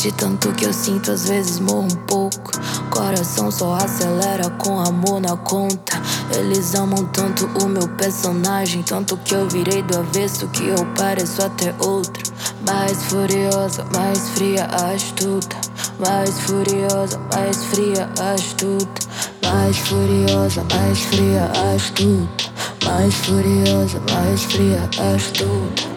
De tanto que eu sinto, às vezes morro um pouco. Coração só acelera com amor na conta. Eles amam tanto o meu personagem, tanto que eu virei do avesso, que eu pareço até outra. Mais furiosa, mais fria, astuta. Mais furiosa, mais fria, astuta. Mais furiosa, mais fria, astuta. Mais furiosa, mais fria, astuta.